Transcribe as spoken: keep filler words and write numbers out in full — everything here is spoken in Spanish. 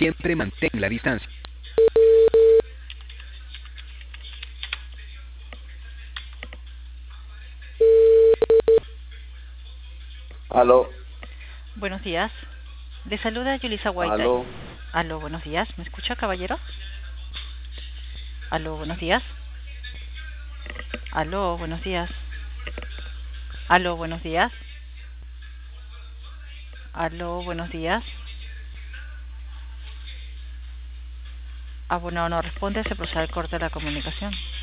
Siempre mantén la distancia. Aló, Buenos días. Le saluda Yulisa White. aló, Aló, buenos días. ¿Me escucha, caballero? Aló, buenos días. Aló, buenos días. Aló, buenos días. Aló, buenos días. Ah, bueno, no responde, se procede el corte de la comunicación.